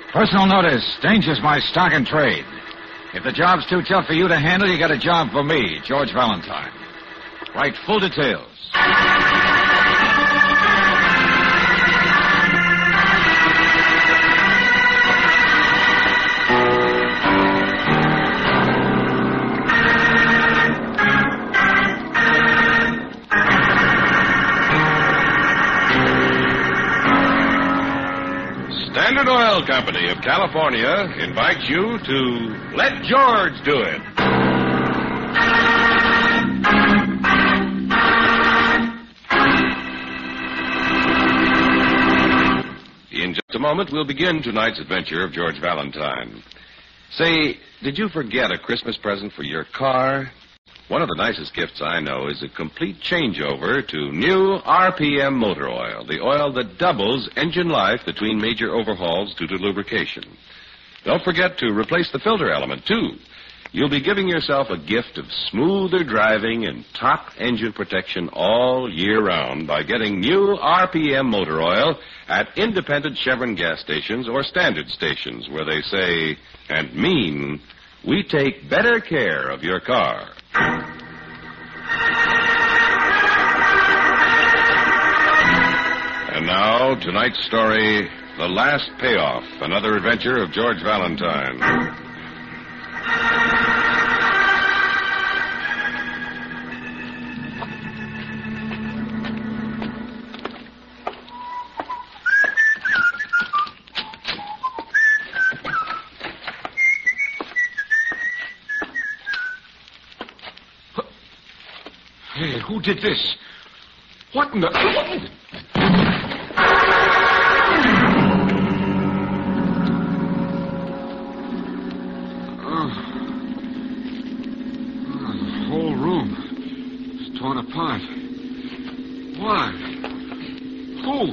Personal notice. Danger's my stock and trade. If the job's too tough for you to handle, you got a job for me, George Valentine. Write full details. Standard Oil Company of California invites you to Let George Do It. In just a moment, we'll begin tonight's adventure of George Valentine. Say, did you forget a Christmas present for your car? One of the nicest gifts I know is a complete changeover to new RPM motor oil, the oil that doubles engine life between major overhauls due to lubrication. Don't forget to replace the filter element, too. You'll be giving yourself a gift of smoother driving and top engine protection all year round by getting new RPM motor oil at independent Chevron gas stations or standard stations where they say and mean, we take better care of your car. And now, tonight's story, The Last Payoff, another adventure of George Valentine. Hey, who did this? What in the... the whole room is torn apart. Why? Who?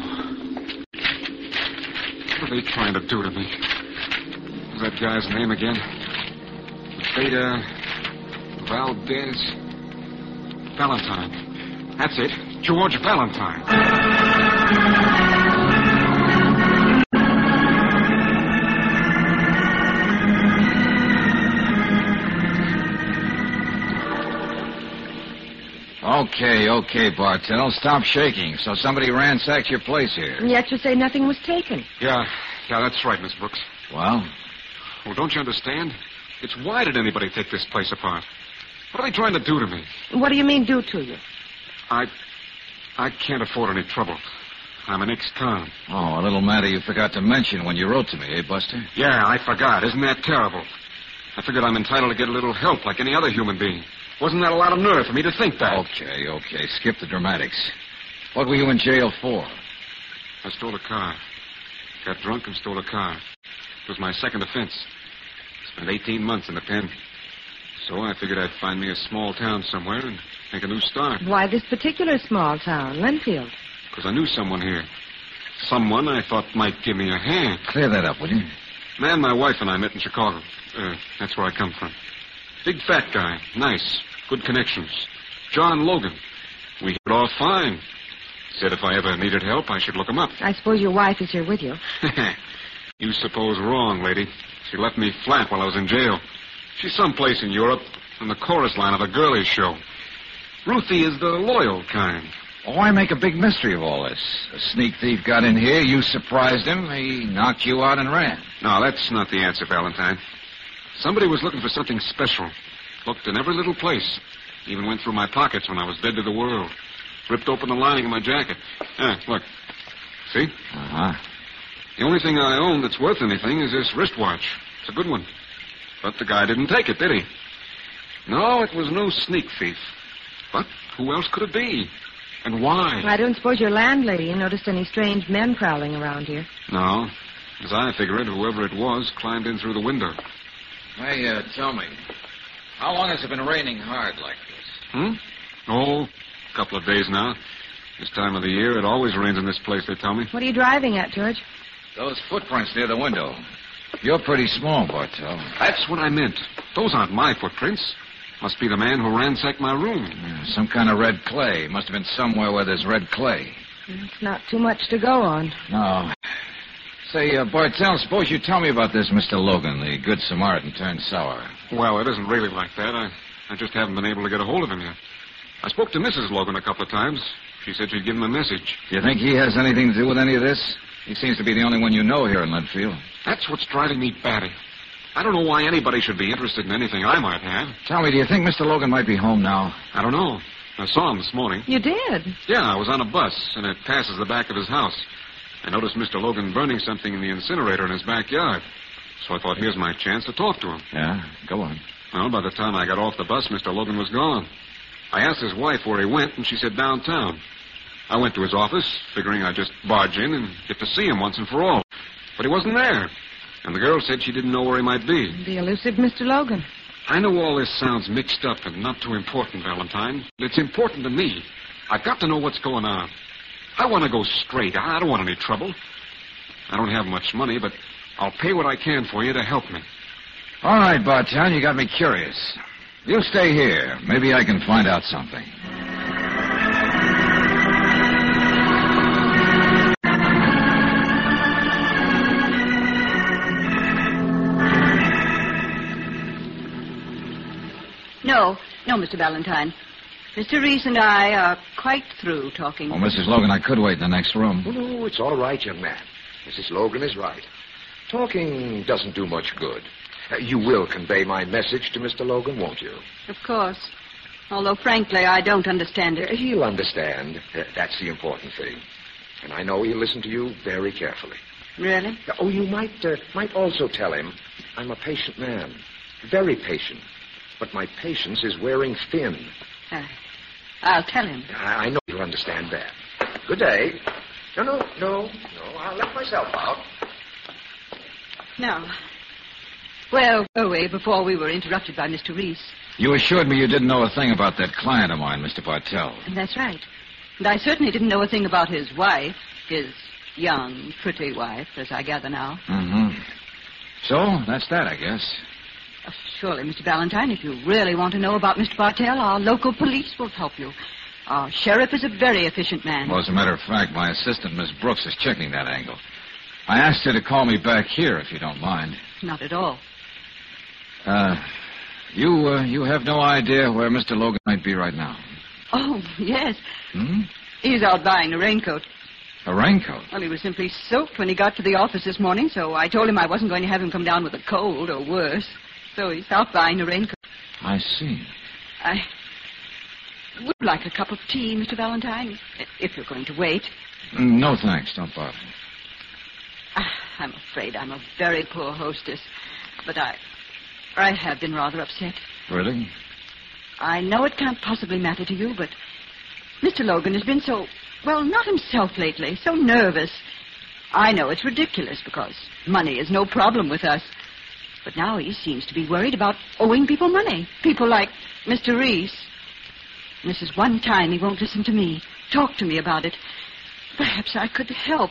What are they trying to do to me? What's that guy's name again? Beta Valdez... Valentine. That's it. George Valentine. Okay, Bartell. Stop shaking. So somebody ransacked your place here. And yet you say nothing was taken. Yeah, that's right, Miss Brooks. Well? Well, don't you understand? It's why did anybody take this place apart? What are they trying to do to me? What do you mean, do to you? I can't afford any trouble. I'm an ex-con. Oh, a little matter you forgot to mention when you wrote to me, eh, Buster? Yeah, I forgot. Isn't that terrible? I figured I'm entitled to get a little help like any other human being. Wasn't that a lot of nerve for me to think that? Okay. Skip the dramatics. What were you in jail for? I stole a car. Got drunk and stole a car. It was my second offense. Spent 18 months in the pen. So I figured I'd find me a small town somewhere and make a new start. Why this particular small town, Lenfield? Because I knew someone here. Someone I thought might give me a hand. Clear that up, will you? Man, my wife and I met in Chicago. That's where I come from. Big fat guy. Nice. Good connections. John Logan. We hit it off fine. Said if I ever needed help, I should look him up. I suppose your wife is here with you. You suppose wrong, lady. She left me flat while I was in jail. She's someplace in Europe on the chorus line of a girlies show. Ruthie is the loyal kind. Well, why make a big mystery of all this? A sneak thief got in here, you surprised him, he knocked you out and ran. No, that's not the answer, Valentine. Somebody was looking for something special. Looked in every little place. Even went through my pockets when I was dead to the world. Ripped open the lining of my jacket. Look. See? Uh-huh. The only thing I own that's worth anything is this wristwatch. It's a good one. But the guy didn't take it, did he? No, it was no sneak thief. But who else could it be? And why? I don't suppose your landlady noticed any strange men prowling around here. No. As I figure it, whoever it was climbed in through the window. Hey, tell me, how long has it been raining hard like this? Oh, a couple of days now. This time of the year, it always rains in this place, they tell me. What are you driving at, George? Those footprints near the window. You're pretty small, Bartell. That's what I meant. Those aren't my footprints. Must be the man who ransacked my room. Yeah, some kind of red clay. Must have been somewhere where there's red clay. It's not too much to go on. No. Say, Bartell, suppose you tell me about this Mr. Logan, the good Samaritan turned sour. Well, it isn't really like that. I just haven't been able to get a hold of him yet. I spoke to Mrs. Logan a couple of times. She said she'd give him a message. Do you think he has anything to do with any of this? He seems to be the only one you know here in Leadfield. That's what's driving me batty. I don't know why anybody should be interested in anything I might have. Tell me, do you think Mr. Logan might be home now? I don't know. I saw him this morning. You did? Yeah, I was on a bus, and it passes the back of his house. I noticed Mr. Logan burning something in the incinerator in his backyard. So I thought, here's my chance to talk to him. Yeah, go on. Well, by the time I got off the bus, Mr. Logan was gone. I asked his wife where he went, and she said downtown. I went to his office, figuring I'd just barge in and get to see him once and for all. But he wasn't there. And the girl said she didn't know where he might be. The elusive Mr. Logan. I know all this sounds mixed up and not too important, Valentine. But it's important to me. I've got to know what's going on. I want to go straight. I don't want any trouble. I don't have much money, but I'll pay what I can for you to help me. All right, Bartell, you got me curious. You stay here. Maybe I can find out something. No, Mr. Valentine. Mr. Reese and I are quite through talking. Oh, Mrs. Logan, I could wait in the next room. Oh, no, it's all right, young man. Mrs. Logan is right. Talking doesn't do much good. You will convey my message to Mr. Logan, won't you? Of course. Although, frankly, I don't understand it. He'll understand. That's the important thing. And I know he'll listen to you very carefully. Really? Oh, you might also tell him I'm a patient man. Very patient. But my patience is wearing thin. I'll tell him. I know you'll understand that. Good day. No. I'll let myself out. No. Well, away before we were interrupted by Mr. Reese. You assured me you didn't know a thing about that client of mine, Mr. Bartell. That's right. And I certainly didn't know a thing about his wife, his young, pretty wife, as I gather now. Mm-hmm. So, that's that, I guess. Surely, Mr. Valentine, if you really want to know about Mr. Bartell, our local police will help you. Our sheriff is a very efficient man. Well, as a matter of fact, my assistant, Miss Brooks, is checking that angle. I asked her to call me back here, if you don't mind. Not at all. You have no idea where Mr. Logan might be right now? Oh, yes. Hmm? He's out buying a raincoat. A raincoat? Well, he was simply soaked when he got to the office this morning, so I told him I wasn't going to have him come down with a cold or worse. So he's out buying a raincoat. I see. I would like a cup of tea, Mr. Valentine, if you're going to wait. No, thanks. Don't bother. I'm afraid I'm a very poor hostess, but I have been rather upset. Really? I know it can't possibly matter to you, but Mr. Logan has been so, well, not himself lately, so nervous. I know it's ridiculous because money is no problem with us. But now he seems to be worried about owing people money. People like Mr. Reese. And this is one time he won't listen to me, talk to me about it. Perhaps I could help.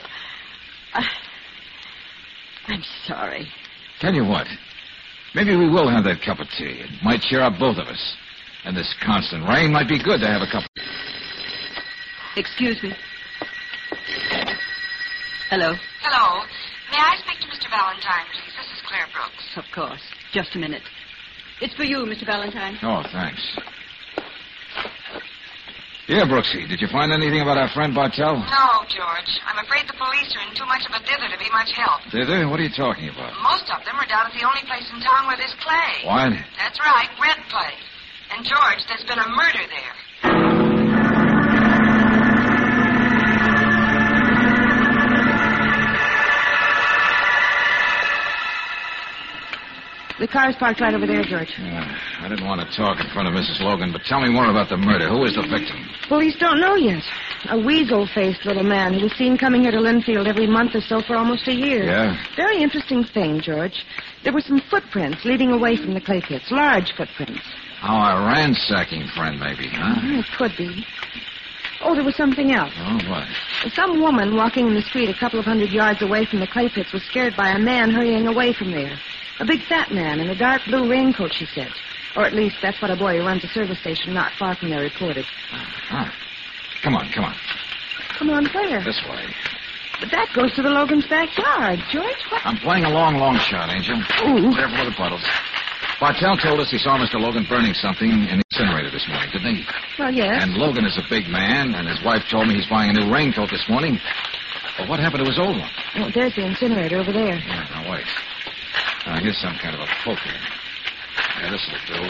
I'm sorry. Tell you what. Maybe we will have that cup of tea. It might cheer up both of us. And this constant rain might be good to have a cup of... Excuse me. Hello. Hello. May I speak to Mr. Valentine, please? This is Claire Brooks. Of course. Just a minute. It's for you, Mr. Valentine. Oh, thanks. Yeah, Brooksy, did you find anything about our friend Bartell? No, George. I'm afraid the police are in too much of a dither to be much help. Dither? What are you talking about? Most of them are down at the only place in town where there's clay. What? That's right, red clay. And, George, there's been a murder there. The car's parked right over there, George. I didn't want to talk in front of Mrs. Logan, but tell me more about the murder. Who was the victim? Police don't know yet. A weasel-faced little man who was seen coming here to Linfield every month or so for almost a year. Yeah? Very interesting thing, George. There were some footprints leading away from the clay pits, large footprints. Oh, a ransacking friend, maybe, huh? It could be. Oh, there was something else. Oh, what? Some woman walking in the street a couple of 100 yards away from the clay pits was scared by a man hurrying away from there. A big fat man in a dark blue raincoat, she said. Or at least that's what a boy who runs a service station not far from there reported. Uh-huh. Come on. Come on, where? This way. But that goes to the Logan's backyard. George, what? I'm playing a long shot, Angel. Ooh. Careful with the puddles. Bartell told us he saw Mr. Logan burning something in the incinerator this morning, didn't he? Well, yes. And Logan is a big man, and his wife told me he's buying a new raincoat this morning. But what happened to his old one? Oh, there's the incinerator over there. Yeah, now, wait. Here's some kind of a poker. Yeah, this'll do.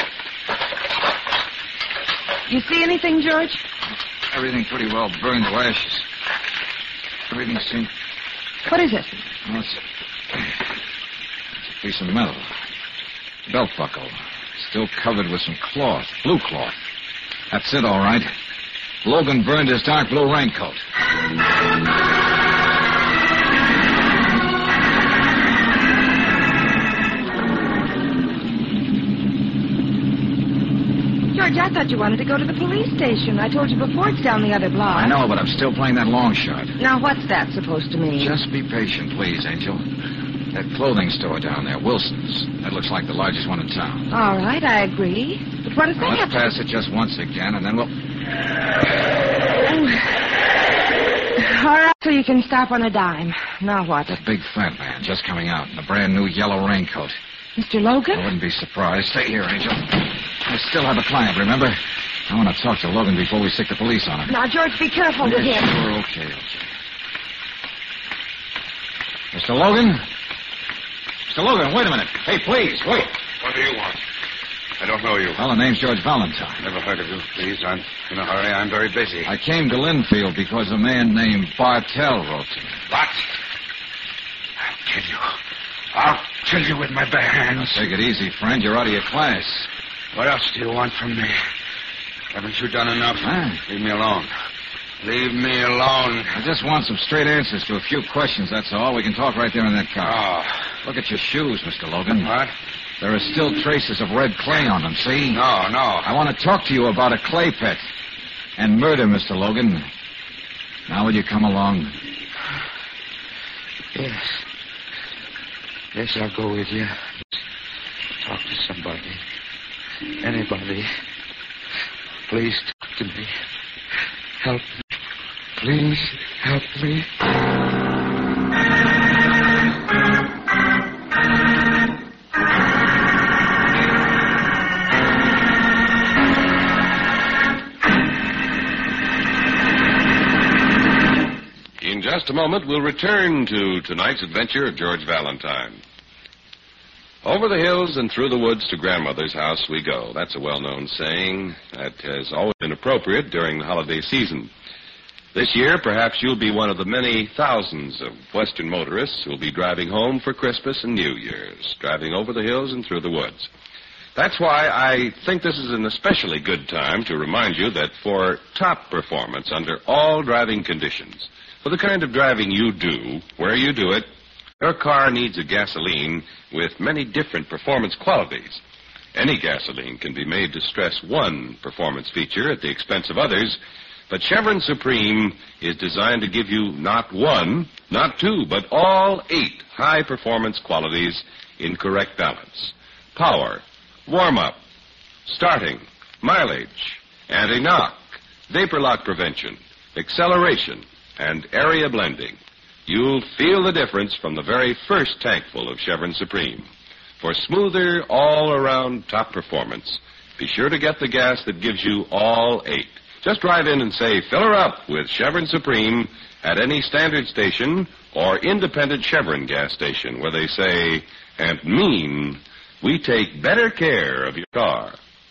You see anything, George? Everything pretty well burned to ashes. Everything seemed... What is it? Well, it's a piece of metal. Belt buckle. Still covered with some cloth. Blue cloth. That's it, all right. Logan burned his dark blue raincoat. George, I thought you wanted to go to the police station. I told you before it's down the other block. I know, but I'm still playing that long shot. Now, what's that supposed to mean? Just be patient, please, Angel. That clothing store down there, Wilson's. That looks like the largest one in town. All right, I agree. But what does that Let's pass it just once again, and then we'll... All right, so you can stop on a dime. Now what? That big fat man just coming out in a brand new yellow raincoat. Mr. Logan? I wouldn't be surprised. Stay here, Angel. I still have a client, remember? I want to talk to Logan before we stick the police on him. Now, George, be careful with him. Sure, okay. Mr. Logan? Mr. Logan, wait a minute. Hey, please, wait. What do you want? I don't know you. Well, the name's George Valentine. Never heard of you. Please, I'm in a hurry. I'm very busy. I came to Linfield because a man named Bartell wrote to me. What? I'll kill you. I'll kill you with my bare hands. Take it easy, friend. You're out of your class. What else do you want from me? Haven't you done enough? Huh? Leave me alone. Leave me alone. I just want some straight answers to a few questions, that's all. We can talk right there in that car. Oh. Look at your shoes, Mr. Logan. What? There are still traces of red clay on them, see? No. I want to talk to you about a clay pit and murder, Mr. Logan. Now will you come along? Yes. Yes, I'll go with you. Talk to somebody. Anybody. Please talk to me. Help me. Please help me. In just a moment, we'll return to tonight's adventure of George Valentine. Over the hills and through the woods to Grandmother's house we go. That's a well-known saying that has always been appropriate during the holiday season. This year, perhaps you'll be one of the many thousands of Western motorists who'll be driving home for Christmas and New Year's, driving over the hills and through the woods. That's why I think this is an especially good time to remind you that for top performance under all driving conditions, for the kind of driving you do, where you do it, your car needs a gasoline with many different performance qualities. Any gasoline can be made to stress one performance feature at the expense of others, but Chevron Supreme is designed to give you not one, not two, but all 8 high-performance qualities in correct balance. Power, warm-up, starting, mileage, anti-knock, vapor lock prevention, acceleration, and area blending. You'll feel the difference from the very first tankful of Chevron Supreme. For smoother, all-around top performance, be sure to get the gas that gives you all 8. Just drive in and say, fill her up with Chevron Supreme at any standard station or independent Chevron gas station where they say and mean, we take better care of your car.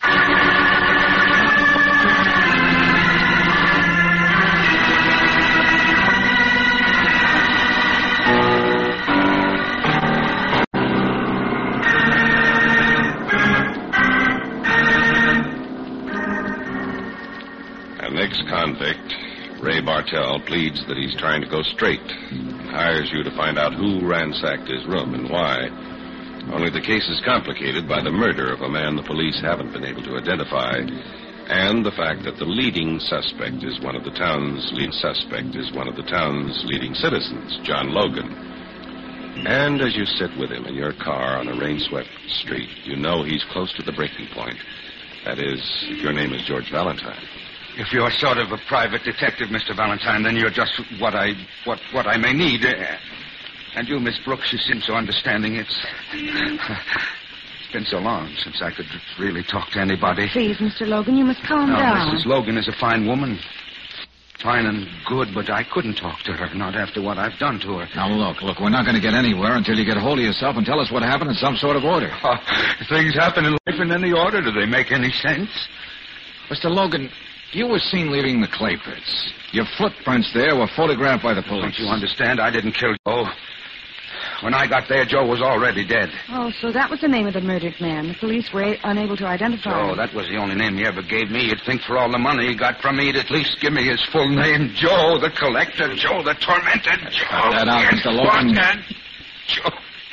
An ex-convict, Ray Bartell, pleads that he's trying to go straight and hires you to find out who ransacked his room and why. Only the case is complicated by the murder of a man the police haven't been able to identify, and the fact that the leading suspect is one of the town's leading citizens, John Logan. And as you sit with him in your car on a rain-swept street, you know he's close to the breaking point. That is, if your name is George Valentine. If you're sort of a private detective, Mr. Valentine, then you're just what I may need. And you, Miss Brooks, you seem so understanding. It's been so long since I could really talk to anybody. Please, Mr. Logan, you must calm down. Mrs. Logan is a fine woman. Fine and good, but I couldn't talk to her, not after what I've done to her. Now, look, we're not going to get anywhere until you get hold of yourself and tell us what happened in some sort of order. Things happen in life in any order. Do they make any sense? Mr. Logan, you were seen leaving the clay pits. Your footprints there were photographed by the police. Don't you understand? I didn't kill Joe. When I got there, Joe was already dead. Oh, so that was the name of the murdered man. The police were unable to identify him. That was the only name he ever gave me. You'd think for all the money he got from me, he'd at least give me his full name. Joe the collector. Joe the tormented. Joe. Cut that out, Mr. Logan. Joe.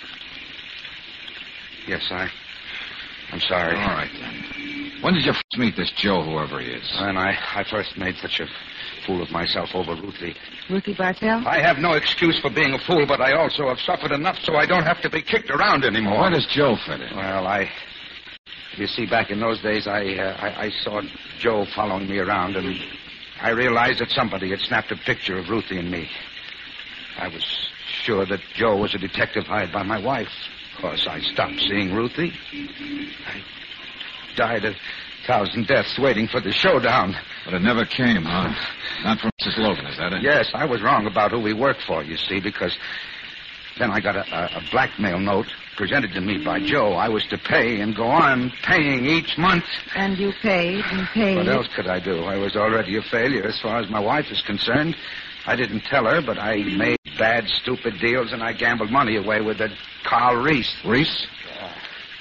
Yes, I'm sorry. All right, then. When did you first meet this Joe, whoever he is? When I first made such a fool of myself over Ruthie. Ruthie Bartell? I have no excuse for being a fool, but I also have suffered enough so I don't have to be kicked around anymore. Where does Joe fit in? Well, you see, back in those days, I saw Joe following me around, and I realized that somebody had snapped a picture of Ruthie and me. I was sure that Joe was a detective hired by my wife. Of course, I stopped seeing Ruthie. I died a thousand deaths waiting for the showdown. But it never came, huh? Not from Mrs. Logan, is that it? Yes, I was wrong about who we worked for, you see, because then I got a blackmail note presented to me by Joe. I was to pay and go on paying each month. And you paid and paid. What else could I do? I was already a failure as far as my wife is concerned. I didn't tell her, but I made bad, stupid deals, and I gambled money away with that Carl Reese. Reese? Yeah.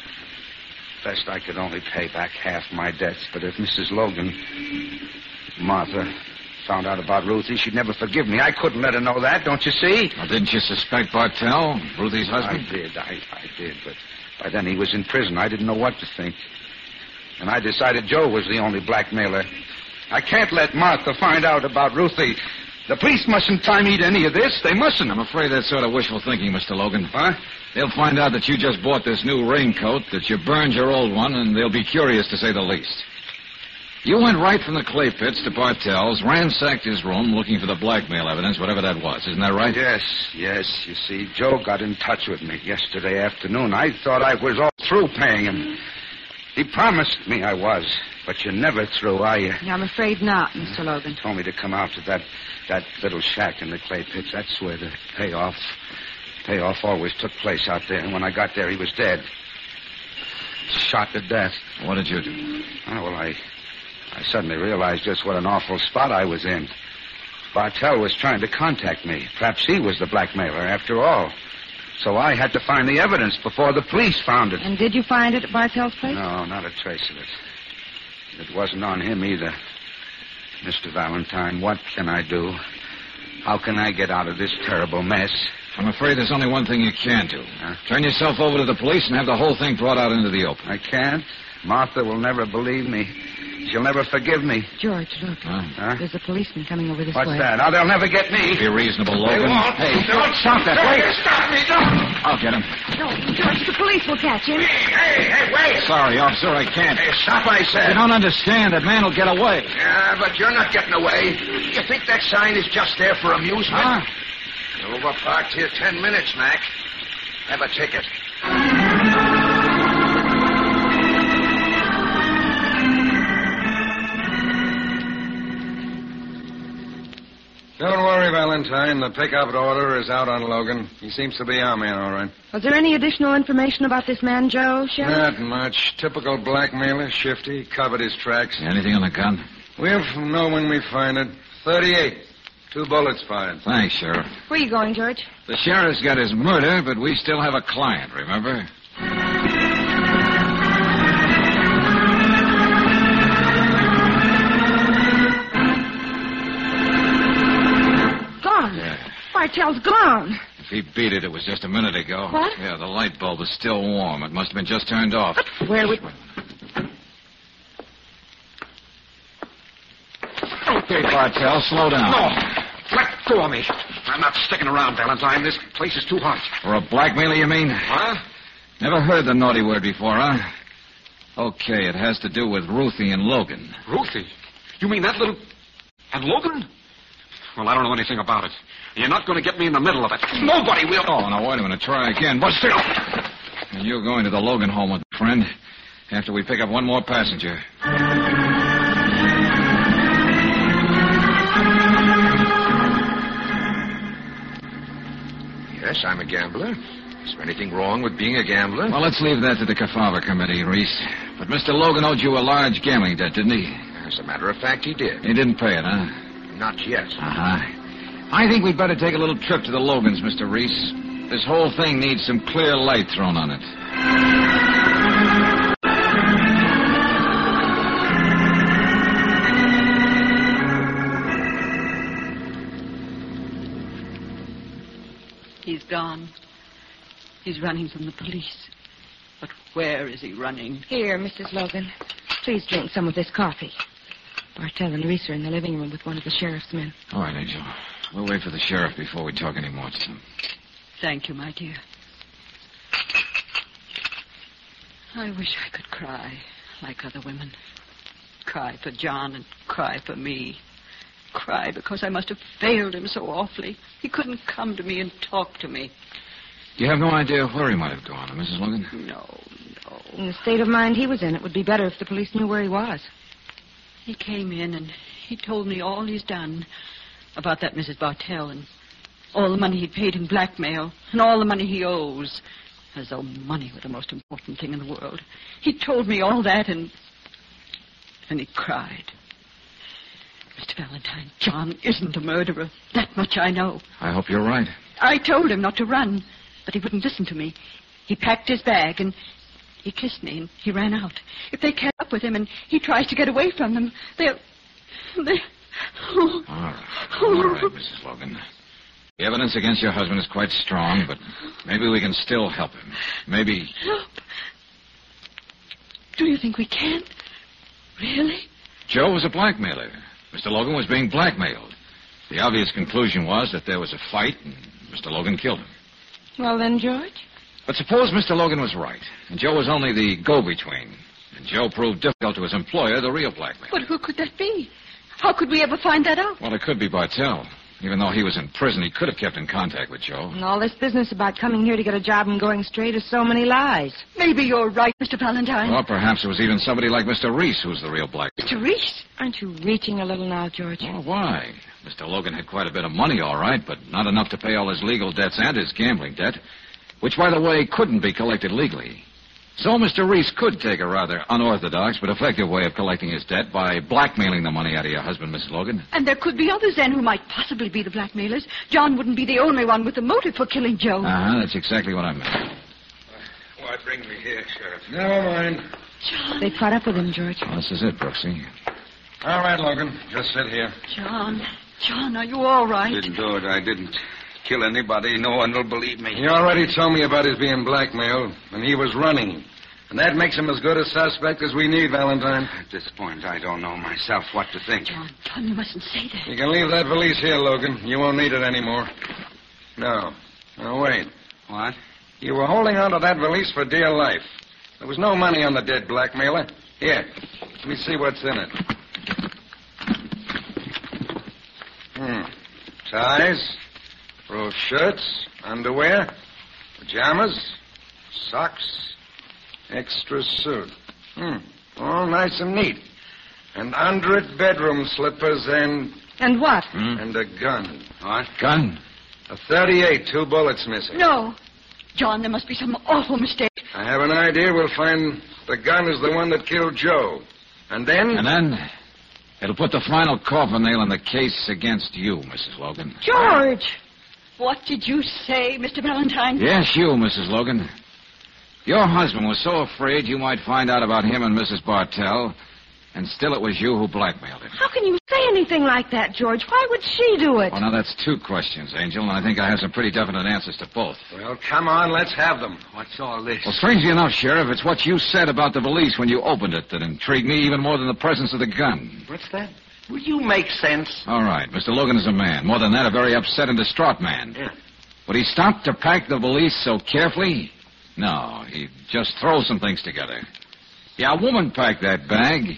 Best I could only pay back half my debts, but if Mrs. Logan, Martha, found out about Ruthie, she'd never forgive me. I couldn't let her know that, don't you see? Well, didn't you suspect Bartell, Ruthie's husband? I did, but by then he was in prison. I didn't know what to think. And I decided Joe was the only blackmailer. I can't let Martha find out about Ruthie. The police mustn't tie me to any of this. They mustn't. I'm afraid that's sort of wishful thinking, Mr. Logan. Huh? They'll find out that you just bought this new raincoat, that you burned your old one, and they'll be curious, to say the least. You went right from the clay pits to Bartell's, ransacked his room looking for the blackmail evidence, whatever that was. Isn't that right? Yes. You see, Joe got in touch with me yesterday afternoon. I thought I was all through paying him. He promised me I was, but you're never through, are you? I'm afraid not, Mr. Logan. He told me to come out to that little shack in the clay pits. That's where the payoff always took place out there. And when I got there, he was dead. Shot to death. What did you do? Oh, well, I suddenly realized just what an awful spot I was in. Bartell was trying to contact me. Perhaps he was the blackmailer after all. So I had to find the evidence before the police found it. And did you find it at Bartell's place? No, not a trace of it. It wasn't on him either. Mr. Valentine, what can I do? How can I get out of this terrible mess? I'm afraid there's only one thing you can do. Huh? Turn yourself over to the police and have the whole thing brought out into the open. I can't. Martha will never believe me. She'll never forgive me. George, look. Huh? There's a policeman coming over this way. What's that? Oh, they'll never get me. Be reasonable, Logan. They won't. Hey, don't stop that. Don't Wait. Stop me. Don't. I'll get him. No, George, the police will catch him. Hey, wait. Sorry, officer, I can't. Hey, stop, I said. You don't understand. That man will get away. Yeah, but you're not getting away. You think that sign is just there for amusement? Huh? You're overparked here 10 minutes, Mac. Have a ticket. Don't worry, Valentine. The pickup order is out on Logan. He seems to be our man, all right. Was there any additional information about this man, Joe, Sheriff? Not much. Typical blackmailer, shifty, covered his tracks. Anything on the gun? We'll know when we find it. 38. 2 bullets fired. Thanks, Sheriff. Where are you going, George? The sheriff's got his murder, but we still have a client, remember? Gone. Yeah. Bartell's gone. If he beat it, it was just a minute ago. What? Yeah, the light bulb was still warm. It must have been just turned off. Where would... Okay, Bartell, slow down. No. Let go of me. I'm not sticking around, Valentine. This place is too hot. For a blackmailer, you mean? Huh? Never heard the naughty word before, huh? Okay, it has to do with Ruthie and Logan. Ruthie? You mean that little... And Logan? Well, I don't know anything about it. You're not going to get me in the middle of it. Nobody will. Oh, now, wait a minute. Try again. Buster! And you're going to the Logan home with a friend after we pick up one more passenger. Yes, I'm a gambler. Is there anything wrong with being a gambler? Well, let's leave that to the Kefauver Committee, Reese. But Mr. Logan owed you a large gambling debt, didn't he? As a matter of fact, he did. He didn't pay it, huh? Not yet. Uh-huh. I think we'd better take a little trip to the Logans, Mr. Reese. This whole thing needs some clear light thrown on it. He's gone. He's running from the police. But where is he running? Here, Mrs. Logan. Please drink some of this coffee. Bartell and Reese are in the living room with one of the sheriff's men. All right, Angel. We'll wait for the sheriff before we talk any more to him. Thank you, my dear. I wish I could cry like other women. Cry for John and cry for me. Cry because I must have failed him so awfully. He couldn't come to me and talk to me. You have no idea where he might have gone, Mrs. Logan? No. In the state of mind he was in, it would be better if the police knew where he was. He came in and he told me all he's done about that Mrs. Bartell and all the money he paid in blackmail and all the money he owes, as though money were the most important thing in the world. He told me all that and he cried. Mr. Valentine, John isn't a murderer. That much I know. I hope you're right. I told him not to run, but he wouldn't listen to me. He packed his bag and he kissed me and he ran out. If they catch up with him and he tries to get away from them, they'll... All right, Mrs. Logan. The evidence against your husband is quite strong, but maybe we can still help him. Maybe... Help? Do you think we can? Really? Joe was a blackmailer. Mr. Logan was being blackmailed. The obvious conclusion was that there was a fight and Mr. Logan killed him. Well then, George? But suppose Mr. Logan was right, and Joe was only the go-between, and Joe proved difficult to his employer, the real blackmailer. But who could that be? How could we ever find that out? Well, it could be Bartell. Even though he was in prison, he could have kept in contact with Joe. And all this business about coming here to get a job and going straight is so many lies. Maybe you're right, Mr. Valentine. Or perhaps it was even somebody like Mr. Reese who's the real blackmailer. Mr. Reese? Aren't you reaching a little now, George? Oh, why? Mr. Logan had quite a bit of money, all right, but not enough to pay all his legal debts and his gambling debt, which, by the way, couldn't be collected legally. So Mr. Reese could take a rather unorthodox but effective way of collecting his debt by blackmailing the money out of your husband, Mrs. Logan. And there could be others then who might possibly be the blackmailers. John wouldn't be the only one with the motive for killing Joe. That's exactly what I meant. Why bring me here, Sheriff? Never mind. John. They caught up with him, George. Well, this is it, Brooksy. All right, Logan. Just sit here. John, are you all right? Didn't do it. I didn't kill anybody. No one will believe me. He already told me about his being blackmailed, and he was running. And that makes him as good a suspect as we need, Valentine. At this point, I don't know myself what to think. John, you mustn't say that. You can leave that valise here, Logan. You won't need it anymore. No. Now, wait. What? You were holding on to that valise for dear life. There was no money on the dead blackmailer. Here, let me see what's in it. Ties, rose shirts, underwear, pajamas, socks, extra suit. All nice and neat. And under it, bedroom slippers and... And what? And a gun. What? Gun? A .38, 2 bullets missing. No. John, there must be some awful mistake. I have an idea. We'll find the gun is the one that killed Joe. And then... And then it'll put the final coffin nail in the case against you, Mrs. Logan. George! What did you say, Mr. Valentine? Yes, you, Mrs. Logan. Your husband was so afraid you might find out about him and Mrs. Bartell, and still it was you who blackmailed him. How can you say anything like that, George? Why would she do it? Well, now, that's 2 questions, Angel, and I think I have some pretty definite answers to both. Well, come on, let's have them. What's all this? Well, strangely enough, Sheriff, it's what you said about the valise when you opened it that intrigued me even more than the presence of the gun. What's that? Will you make sense? All right, Mr. Logan is a man. More than that, a very upset and distraught man. Yeah. Would he stop to pack the valise so carefully? No, he'd just throw some things together. Yeah, a woman packed that bag.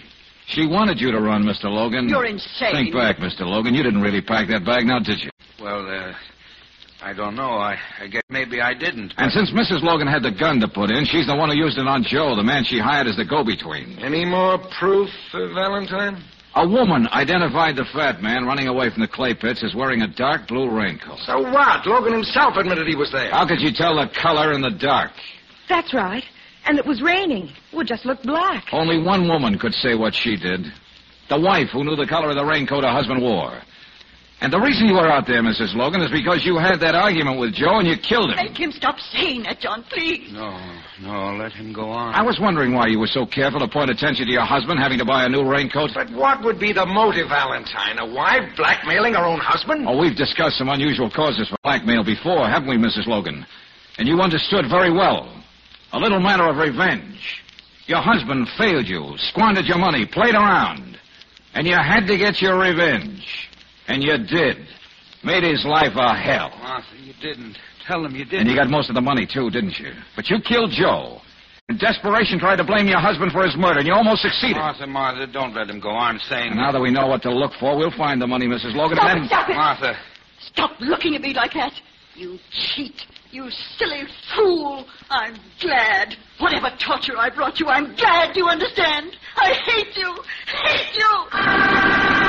She wanted you to run, Mr. Logan. You're insane. Think back, Mr. Logan. You didn't really pack that bag, now did you? Well, I don't know. I guess maybe I didn't. And since Mrs. Logan had the gun to put in, she's the one who used it on Joe, the man she hired as the go-between. Any more proof, Valentine? A woman identified the fat man running away from the clay pits as wearing a dark blue raincoat. So what? Logan himself admitted he was there. How could you tell the color in the dark? That's right. And it was raining. It would just look black. Only one woman could say what she did. The wife who knew the color of the raincoat her husband wore. And the reason you were out there, Mrs. Logan, is because you had that argument with Joe and you killed him. Make him stop saying that, John, please. No, let him go on. I was wondering why you were so careful to point attention to your husband having to buy a new raincoat. But what would be the motive, Valentine? A wife blackmailing her own husband? Oh, we've discussed some unusual causes for blackmail before, haven't we, Mrs. Logan? And you understood very well. A little matter of revenge. Your husband failed you, squandered your money, played around. And you had to get your revenge. And you did. Made his life a hell. Martha, you didn't. Tell him you didn't. And you got most of the money, too, didn't you? But you killed Joe. In desperation, tried to blame your husband for his murder, and you almost succeeded. Martha, don't let him go on saying... And now that we know what to look for, we'll find the money, Mrs. Logan. Stop it! Martha. Stop looking at me like that. You cheat. You silly fool. I'm glad. Whatever torture I brought you, I'm glad you understand. I hate you. Hate you.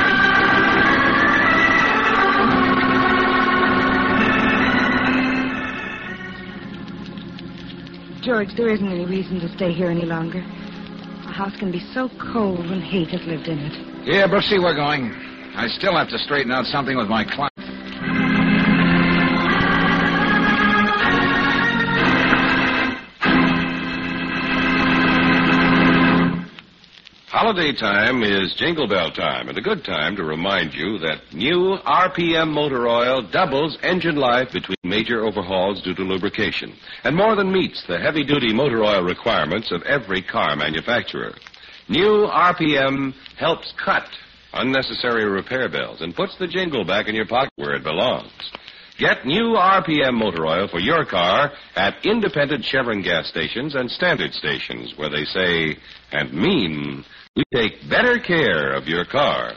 George, there isn't any reason to stay here any longer. A house can be so cold when hate has lived in it. Yeah, Brooksy, we're going. I still have to straighten out something with my client. Holiday time is Jingle Bell time, and a good time to remind you that new RPM motor oil doubles engine life between major overhauls due to lubrication, and more than meets the heavy-duty motor oil requirements of every car manufacturer. New RPM helps cut unnecessary repair bills and puts the jingle back in your pocket where it belongs. Get new RPM motor oil for your car at independent Chevron gas stations and standard stations where they say and mean, we take better care of your car.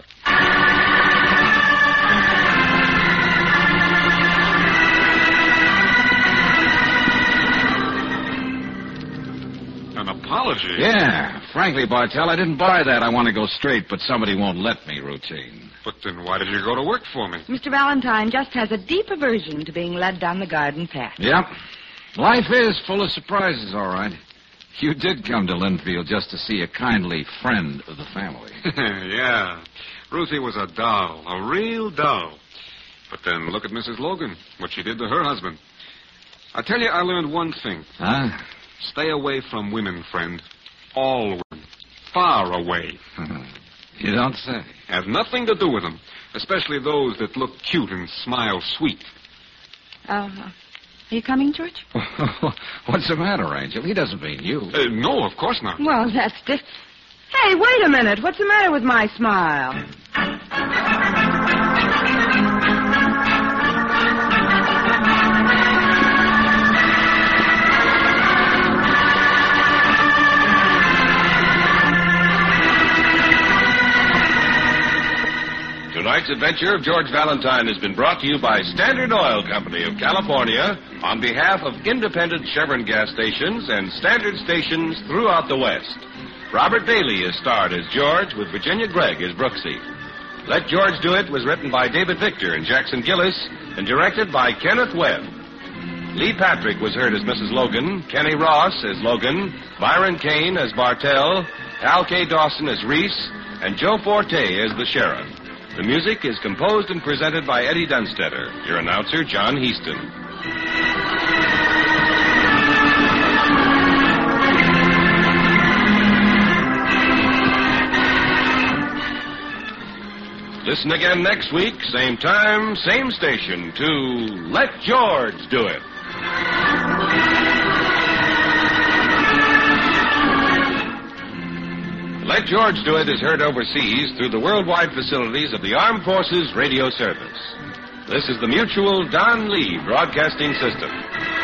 An apology? Yeah. Frankly, Bartell, I didn't buy that I want to go straight, but somebody won't let me routine. But then why did you go to work for me? Mr. Valentine just has a deep aversion to being led down the garden path. Yep. Life is full of surprises, all right. You did come to Linfield just to see a kindly friend of the family. Yeah. Ruthie was a doll, a real doll. But then look at Mrs. Logan, what she did to her husband. I tell you, I learned one thing. Huh? Stay away from women, friend. All women. Far away. You don't say. Have nothing to do with them, especially those that look cute and smile sweet. Are you coming, George? What's the matter, Angel? He doesn't mean you. No, of course not. Well, that's Hey, wait a minute. What's the matter with my smile? Tonight's adventure of George Valentine has been brought to you by Standard Oil Company of California on behalf of independent Chevron gas stations and standard stations throughout the West. Robert Bailey is starred as George with Virginia Gregg as Brooksy. Let George Do It was written by David Victor and Jackson Gillis and directed by Kenneth Webb. Lee Patrick was heard as Mrs. Logan, Kenny Ross as Logan, Byron Kane as Bartell, Al K. Dawson as Reese, and Joe Forte as the sheriff. The music is composed and presented by Eddie Dunstetter. Your announcer, John Heaston. Listen again next week, same time, same station, to Let George Do It. Let George Do It is heard overseas through the worldwide facilities of the Armed Forces Radio Service. This is the Mutual Don Lee Broadcasting System.